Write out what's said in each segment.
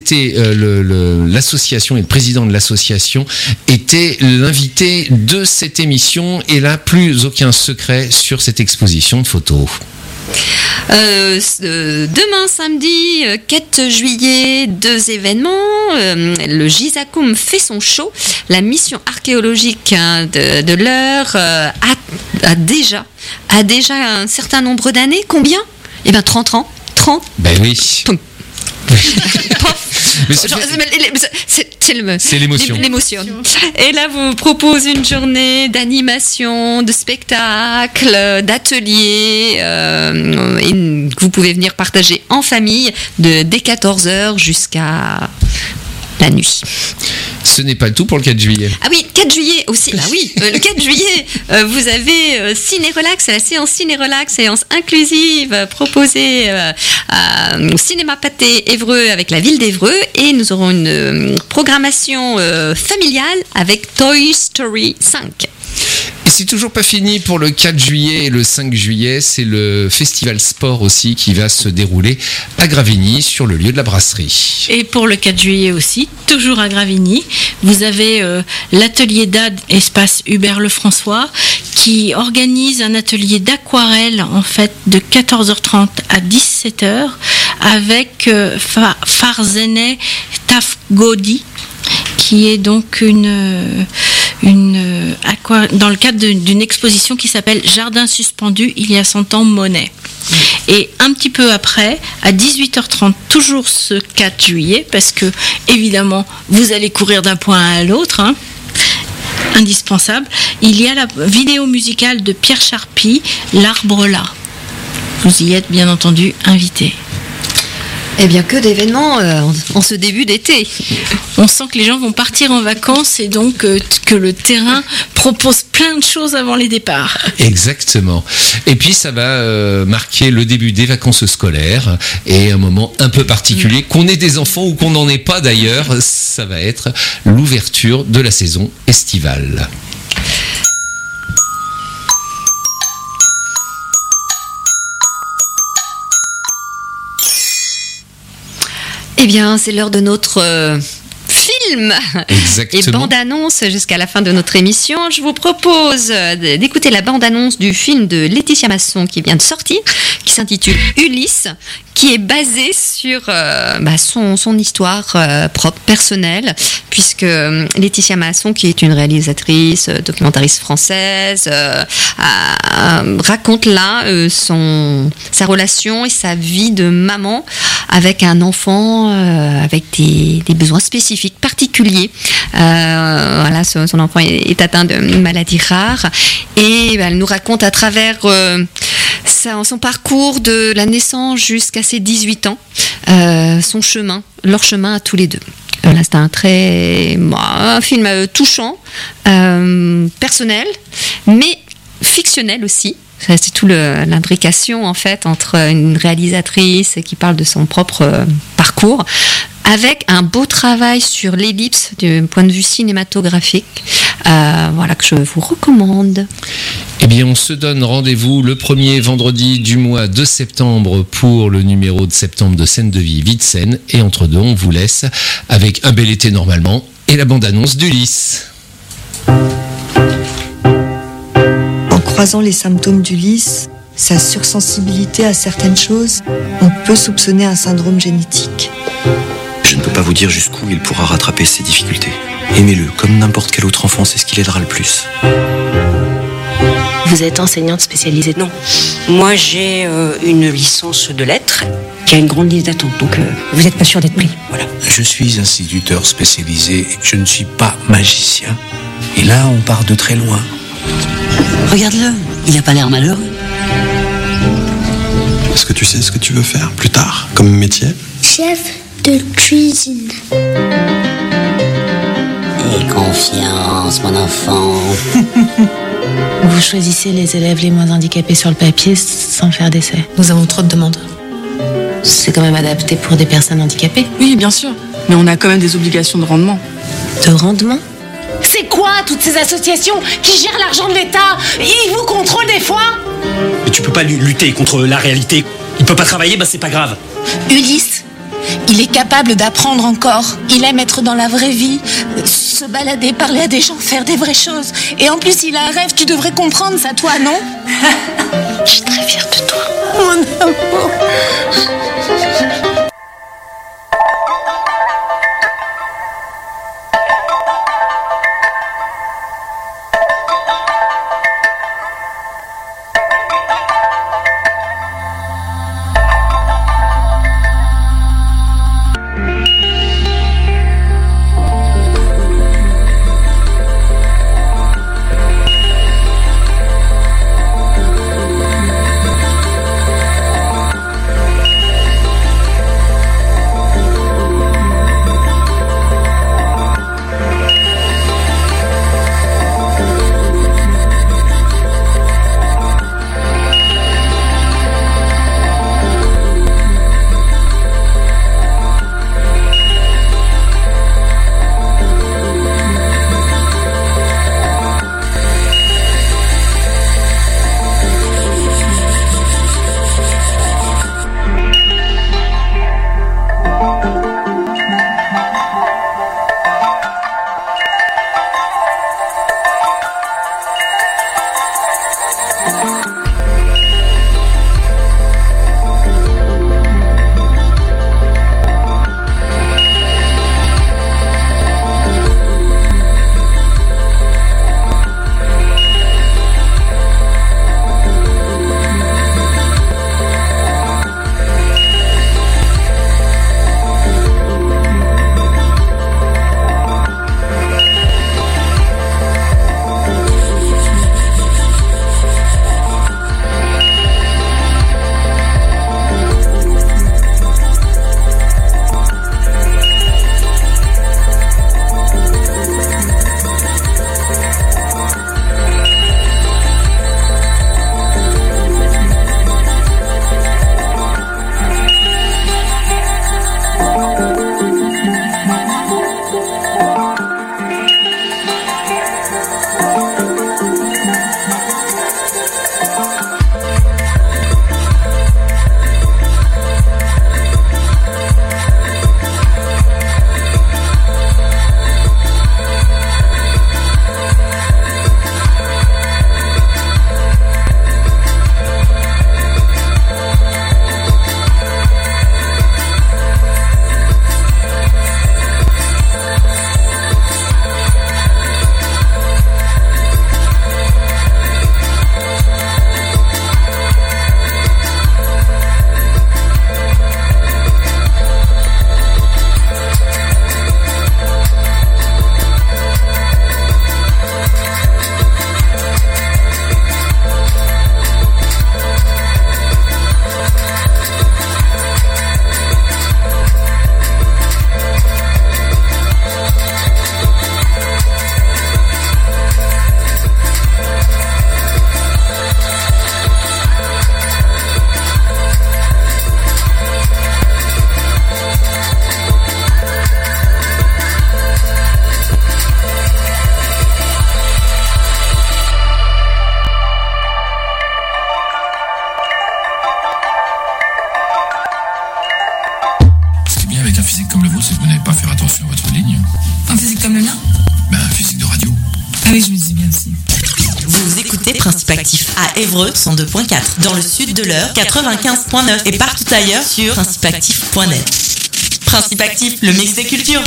c'était l'association et le président de l'association était l'invité de cette émission, et là plus aucun secret sur cette exposition de photos. Demain samedi 4 juillet, 2 événements. Le Gizakoum fait son show. La mission archéologique de l'heure a déjà un certain nombre d'années. Combien ? 30 ans. 30 ? Ben oui. Mais c'est l'émotion. Et là, vous propose une journée d'animation, de spectacle, d'atelier. Et vous pouvez venir partager en famille dès 14h jusqu'à la nuit. Ce n'est pas le tout pour le 4 juillet. Ah oui, 4 juillet aussi. Ah oui, le 4 juillet, vous avez Ciné-Relax, la séance Ciné-Relax, séance inclusive proposée au Cinéma Pâté Évreux avec la ville d'Évreux. Et nous aurons une programmation familiale avec Toy Story 5. Et c'est toujours pas fini pour le 4 juillet et le 5 juillet. C'est le festival sport aussi qui va se dérouler à Gravigny, sur le lieu de la brasserie. Et pour le 4 juillet aussi, toujours à Gravigny, vous avez l'atelier d'Ad Espace Hubert Lefrançois qui organise un atelier d'aquarelle en fait de 14h30 à 17h avec Farzene Tafgodi, qui est donc dans le cadre d'une exposition qui s'appelle Jardin suspendu il y a 100 ans Monet. Et un petit peu après, à 18h30, toujours ce 4 juillet, parce que évidemment vous allez courir d'un point à l'autre, indispensable, il y a la vidéo musicale de Pierre Charpie, L'Arbre là. Vous y êtes bien entendu invités. Eh bien, que d'événements en ce début d'été. On sent que les gens vont partir en vacances et donc que le terrain propose plein de choses avant les départs. Exactement. Et puis ça va marquer le début des vacances scolaires, et un moment un peu particulier, qu'on ait des enfants ou qu'on n'en ait pas d'ailleurs, ça va être l'ouverture de la saison estivale. Eh bien, c'est l'heure de notre film. Exactement. Et bande-annonce jusqu'à la fin de notre émission. Je vous propose d'écouter la bande-annonce du film de Laetitia Masson qui vient de sortir, qui s'intitule Ulysse, qui est basé sur son histoire propre, personnelle, puisque Laetitia Masson, qui est une réalisatrice, documentariste française, raconte là sa relation et sa vie de maman avec un enfant avec des besoins spécifiques, particuliers. Son enfant est atteint d'une maladie rare, et elle nous raconte à travers son parcours de la naissance jusqu'à ses 18 ans, leur chemin à tous les deux. Là, c'est un film touchant, personnel, mais fictionnel aussi. C'est tout l'imbrication en fait entre une réalisatrice qui parle de son propre parcours, avec un beau travail sur l'ellipse du point de vue cinématographique, que je vous recommande. Eh bien, on se donne rendez-vous le premier vendredi du mois de septembre pour le numéro de septembre de Scène de vie, vie de scène. Et entre deux, on vous laisse avec Un bel été normalement et la bande-annonce d'Ulysse. En croisant les symptômes d'Ulysse, sa sursensibilité à certaines choses, on peut soupçonner un syndrome génétique. Je ne peux pas vous dire jusqu'où il pourra rattraper ses difficultés. Aimez-le, comme n'importe quel autre enfant, c'est ce qui l'aidera le plus. Vous êtes enseignante spécialisée? Non. Moi, j'ai une licence de lettres qui a une grande liste d'attente. Donc, vous n'êtes pas sûr d'être pris. Voilà. Je suis instituteur spécialisé. Je ne suis pas magicien. Et là, on part de très loin. Regarde-le. Il n'a pas l'air malheureux. Est-ce que tu sais ce que tu veux faire plus tard, comme métier? Chef de cuisine. Et confiance, mon enfant. Vous choisissez les élèves les moins handicapés sur le papier sans faire d'essai. Nous avons trop de demandes. C'est quand même adapté pour des personnes handicapées. Oui, bien sûr. Mais on a quand même des obligations de rendement. De rendement? C'est quoi toutes ces associations qui gèrent l'argent de l'État? Ils vous contrôlent des fois? Mais tu peux pas lutter contre la réalité. Il peut pas travailler, c'est pas grave. Ulysse, Il est capable d'apprendre encore. Il aime être dans la vraie vie, se balader, parler à des gens, faire des vraies choses. Et en plus, il a un rêve, tu devrais comprendre ça, toi, non? Je suis très fière de toi, mon amour. Principe Actif à Évreux 102.4, dans le sud de l'Eure 95.9 et partout ailleurs sur principeactif.net. Principe Actif, le mix des cultures.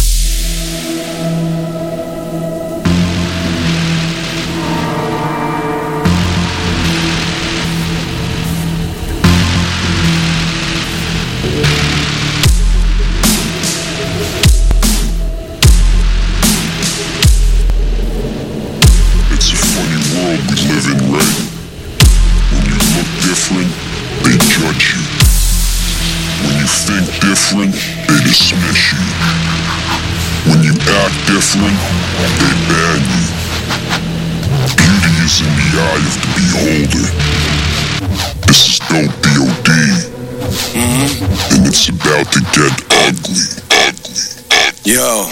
Different, they dismiss you. When you act different, they ban you. Beauty is in the eye of the beholder. This is no DOD, and it's about to get ugly. Yo.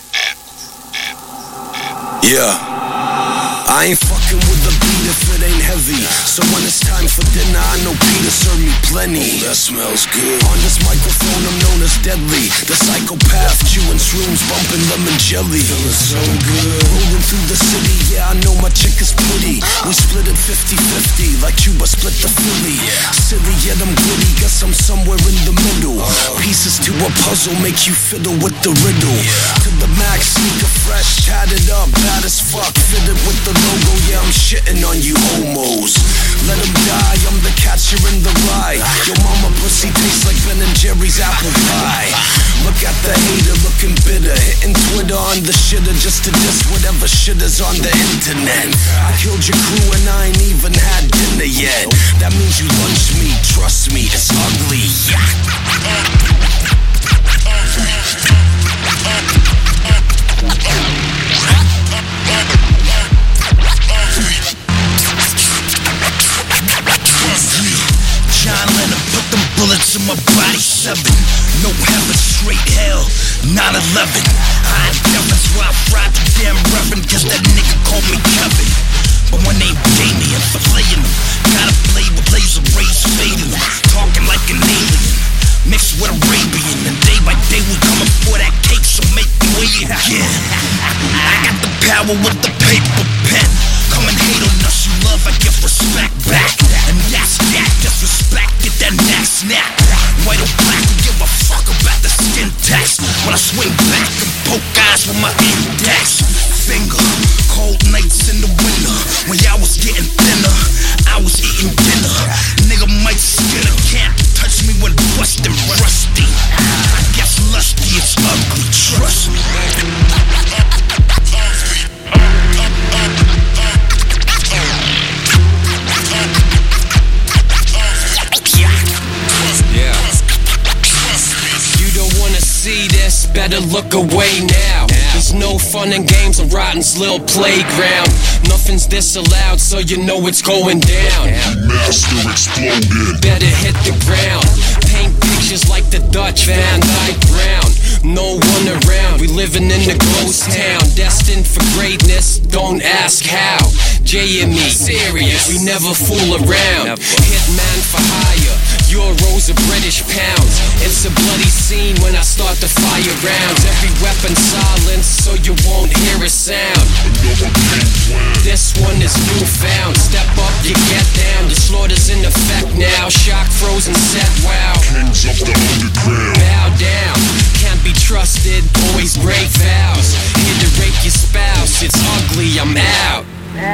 Yeah. I ain't fucking with the beat if it ain't heavy. heavy. So when it's time for dinner, I know Peter served me plenty. That smells good. On this microphone, I'm known as Deadly, the psychopath, chewing shrooms, bumping lemon jelly. Feeling so good. Rolling through the city, yeah, I know my chick is pretty. We split it 50-50, like Cuba split the Philly. Silly, yet I'm gritty, guess I'm somewhere in the middle. Pieces to a puzzle make you fiddle with the riddle. To the max, sneaker fresh, tatted up, bad as fuck. Fitted with the logo, yeah, I'm shitting on you homos. Let them die, I'm the catcher in the rye. Your mama pussy tastes like Ben and Jerry's apple pie. Look at the hater looking bitter, hitting Twitter on the shitter just to diss whatever shit is on the internet. I killed your crew and I ain't even had dinner yet. That means you lunched me, trust me, it's ugly. John Lennon put them bullets in my body, 7. No heaven, straight hell, 9/11. I ain't deaf, that's why I fried the damn reverend, cause that nigga called me Kevin. But my name Damien for playing them. Gotta play with laser rays fading them. Talking like an alien, mixed with Arabian. And day by day we coming for that cake, so make way again. I got the power with the paper pen. Come and hate on us, you love, I give respect back. And that's that, disrespect, get that neck snap. White or black, we give a fuck about the skin text. When I swing back and poke eyes with my index finger. Cold nights in the winter, when y'all was getting thinner, I was eating dinner. Nigga might skin a can't touch me when bustin' rusty. I guess lusty is ugly, trust me. See this, better look away now. There's no fun and games on Rotten's little playground. Nothing's disallowed, so you know it's going down. Master exploded. Better hit the ground. Paint pictures like the Dutch Van Dyke Brown. No one around, we living in the ghost town. Destined for greatness, don't ask how. J&E, serious, we never fool around. Hitman for hire, euros or British pounds. It's a bloody scene when I start to fire rounds. Every weapon silenced so you won't hear a sound. This one is newfound. Step up, you get down. The slaughter's in effect now. Shock frozen set, wow. Kings of the underground. Bow down, can't be trusted, always break vows. Here to rape your spouse, it's ugly, I'm out.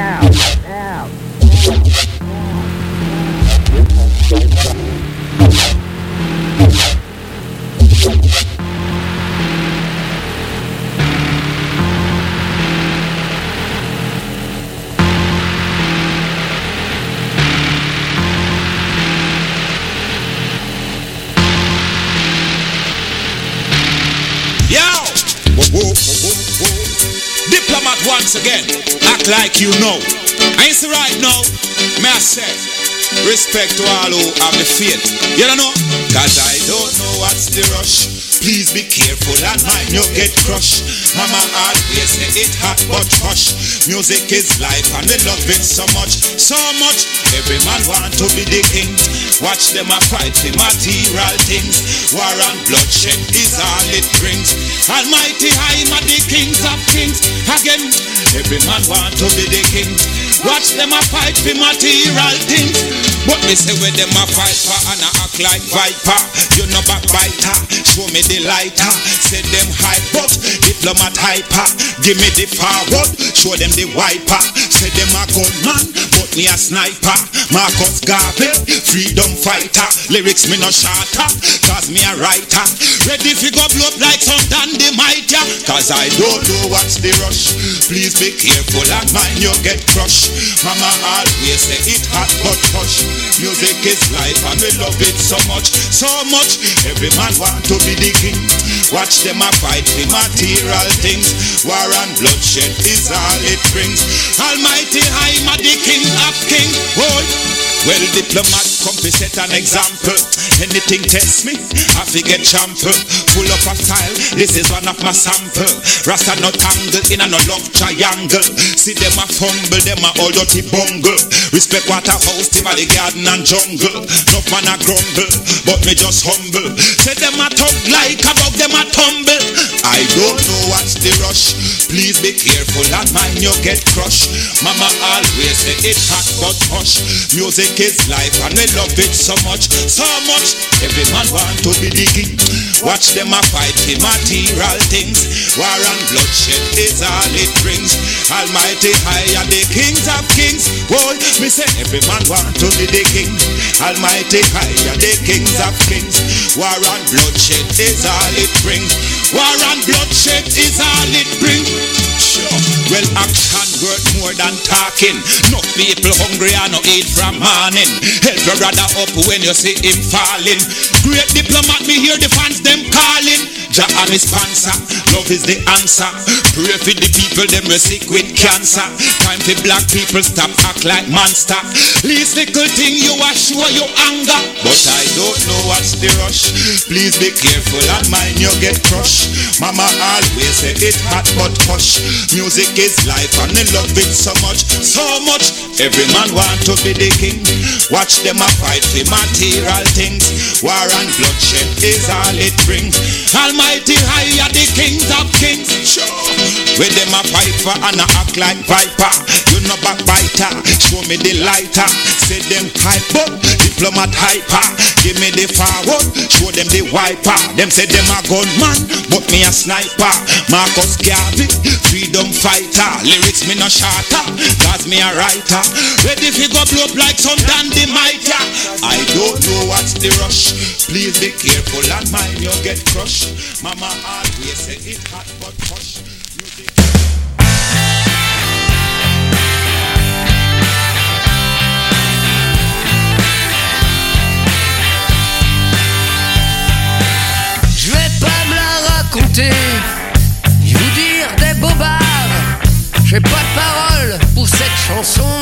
Diplomat once again, act like you know. I ain't say right now, may I say, respect to all who have the faith. You don't know? Cause I don't know what's the rush. Please be careful and mind you get crushed. Mama always say it hot but hush. Music is life and we love it so much. So much, every man want to be the king. Watch them a fight for material things. War and bloodshed is all it brings. Almighty high ma the kings of kings. Again, every man want to be the king. Watch them a fight for material things. But me say where them a fight for and I act like viper. You know backbiter, show me the lighter. Say them hype but diplomat hyper. Give me the forward, show them the wiper. Say them a gunman, but me a sniper. Marcus Garvey, freedom fighter. Lyrics me no shatter, cause me a writer. Ready fi go blow up like some dandy mighty. Cause I don't know what's the rush. Please be careful and mind you get crushed. Mama always say it hot but hush. Music is life and we love it so much. So much, every man want to be the king. Watch them a fight for material things. War and bloodshed is all it brings. Almighty high ma the king of king. Oh. Well, diplomat come to set an example. Anything test me, I forget trample. Full up of style, this is one of my sample. Rasta not tangle in a no love triangle. See them a fumble, them a all dirty bungle. Respect Waterhouse, team of the garden and jungle. No man a grumble, but me just humble. Say them a tug like above them a tumble. I don't know what's the rush. Please be careful and mind you get crushed. Mama always say it hot but hush. Music is life and we love it so much, so much. Every man want to be the king. Watch them a fight for material things. War and bloodshed is all it brings. Almighty high are the kings of kings. Boy, me say every man want to be the king. Almighty high are the kings of kings. War and bloodshed is all it brings. War and bloodshed is all it brings. Sure. Well, action worth more than talking. No people hungry and no eat from morning. Help your brother up when you see him falling. Great diplomat, me hear the fans them calling. Jah and his sponsor, love is the answer. Pray for the people, them we sick with cancer. Time for black people stop act like monster. Least little thing you are show your anger. But I don't know what's the rush. Please be careful and mind you get crushed. Mama always say it hot but hush. Music is life and they love it so much, so much. Every man want to be the king. Watch them a fight for material things. War and bloodshed is all it brings. Almighty high are the kings of kings. Sure. With them a fight for and a act like viper. You know backbiter. Show me the lighter. Say them hype up. Diplomat hyper. Give me the forward. Show them the wiper. Them say them a gunman, but me a sniper. Marcus Garvey, freedom fighter. Lyrics me no shatter, cause me a writer. Ready fi go blow up like some dandy mitre. I don't know what's the rush. Please be careful and mind you get crushed. Mama always say it hot but hush. Je vais pas me la raconter, ni vous dire des bobards. J'ai pas de parole pour cette chanson.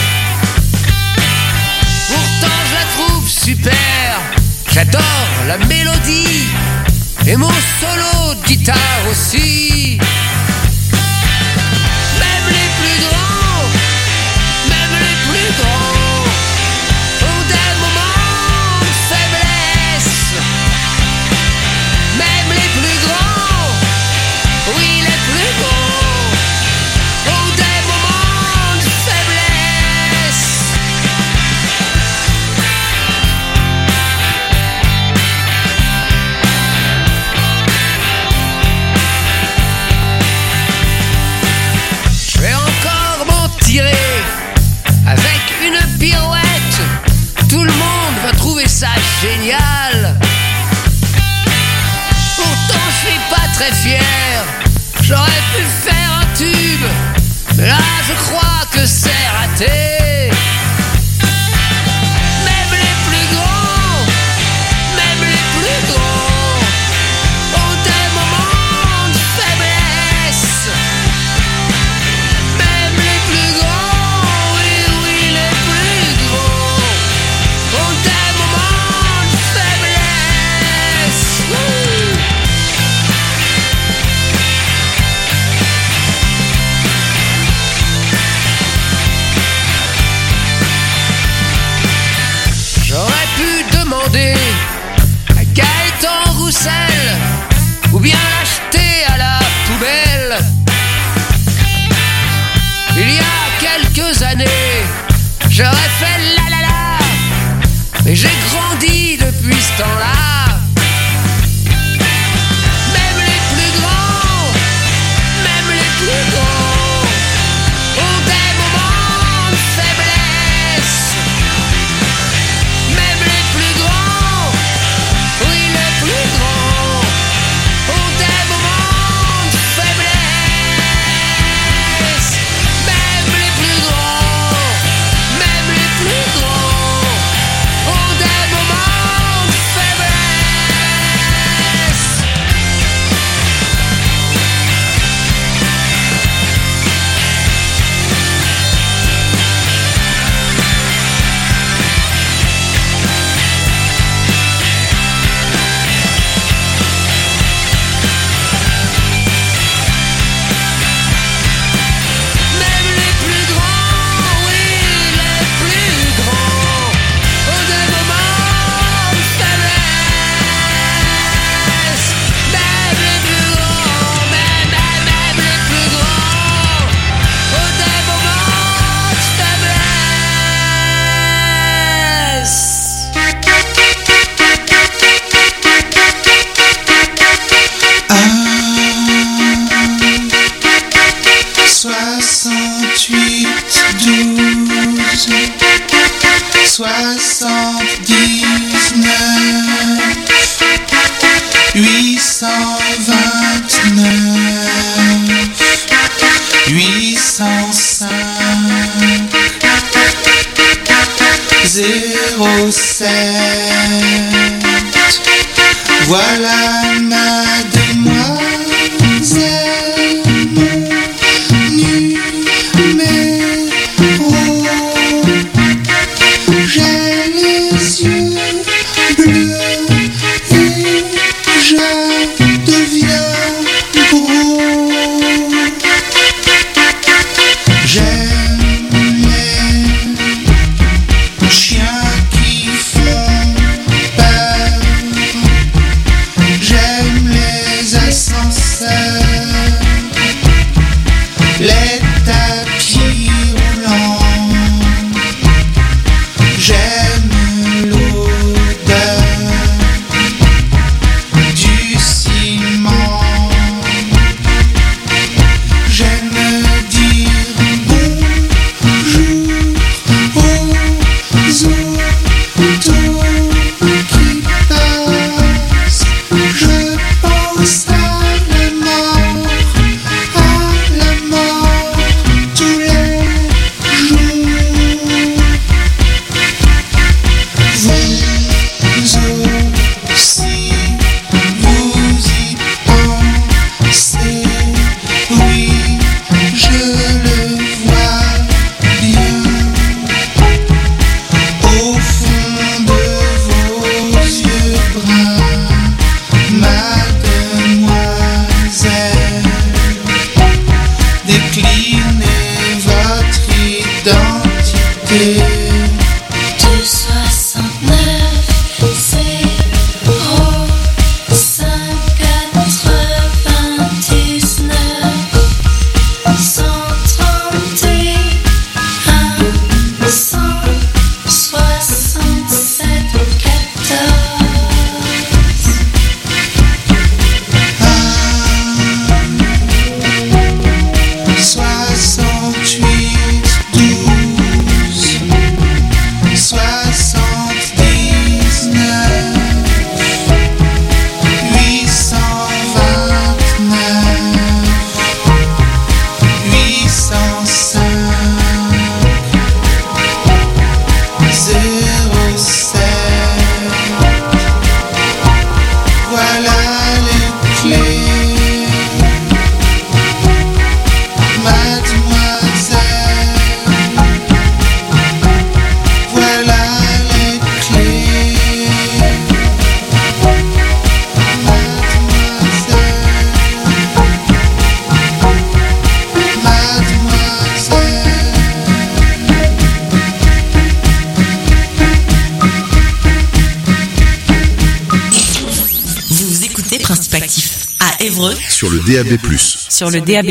Pourtant je la trouve super. J'adore la mélodie et mon solo de guitare aussi. Même les plus grands, même les plus grands ont des moments de faiblesse. Même les plus grands, oui les plus grands, ont des moments de faiblesse. Je vais encore m'en tirer avec une pirouette. Tout le monde va trouver ça génial. Pourtant je suis pas très fier. J'aurais pu faire un tube, mais là je crois que c'est raté. Même les plus grands, même les plus grands ont des moments de faiblesse. Même les plus grands, oui oui les plus grands ont des moments de faiblesse. J'aurais pu demander à Gaëtan Roussel ou bien l'acheter à la poubelle. Il y a quelques années, j'aurais fait la la la, mais j'ai grandi depuis ce temps-là. Même les plus grands, même les plus grands ont des moments de faiblesse. Même les plus grands, oui les plus grands ont des moments de faiblesse. Même les plus grands, même les plus grands ont des moments Évreux sur le DAB+. Sur le DAB+.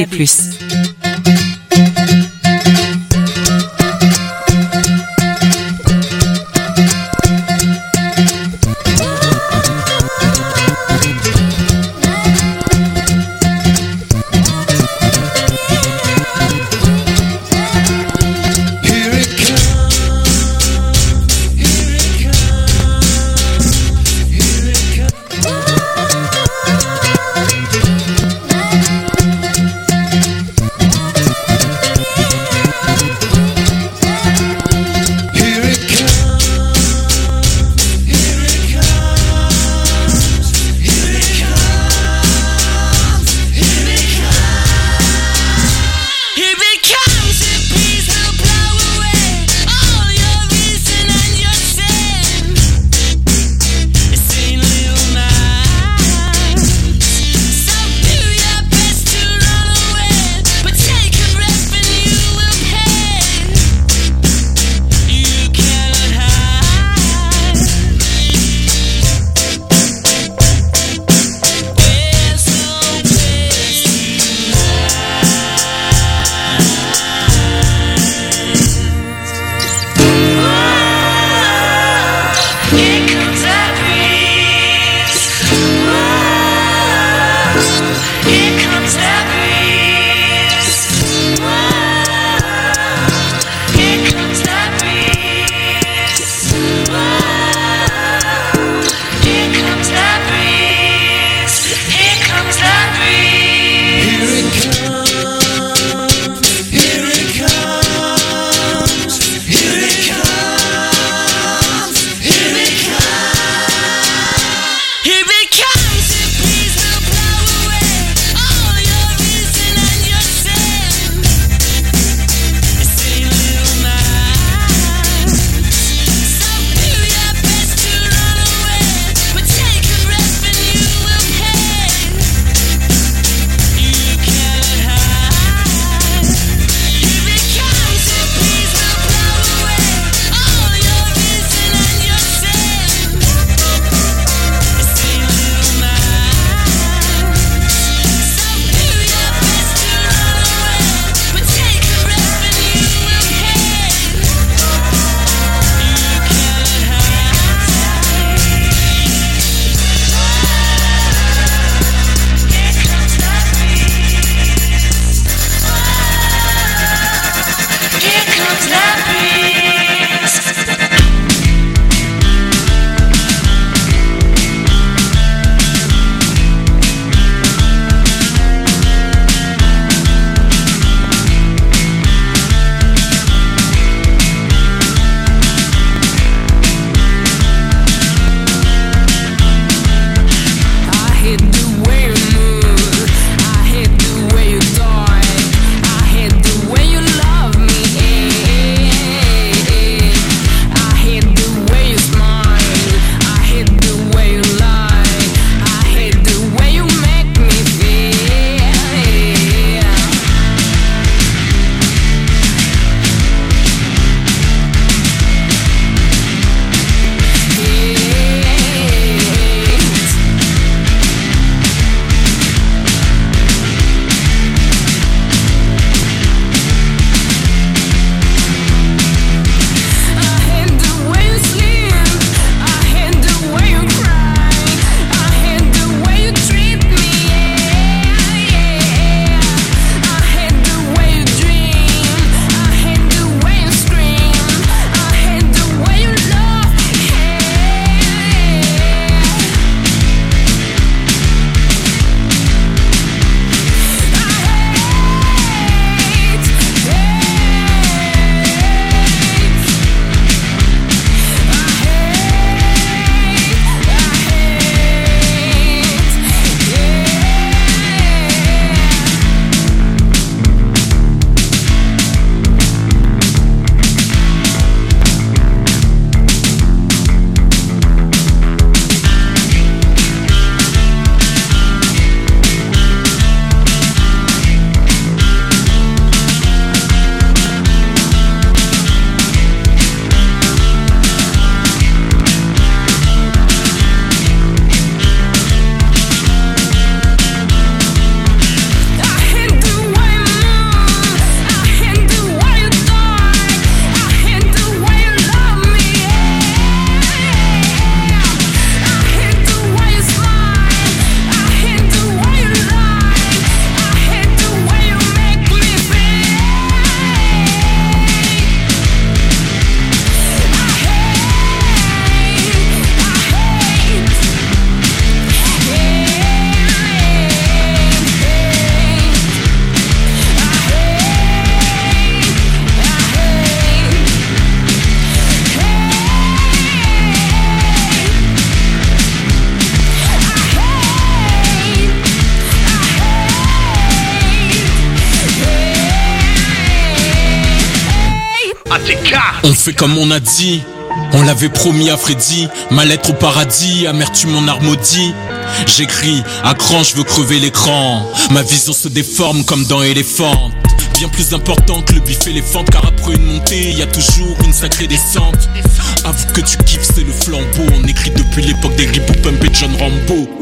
On fait comme on a dit. On l'avait promis à Freddy, ma lettre au paradis, amertume mon art maudit. J'écris, à cran je veux crever l'écran. Ma vision se déforme comme dans Elephant. Bien plus important que le bif éléphant, car après une montée, y a toujours une sacrée descente. Avoue que tu kiffes, c'est le flambeau. On écrit depuis l'époque des Rip Pump et John Rambo.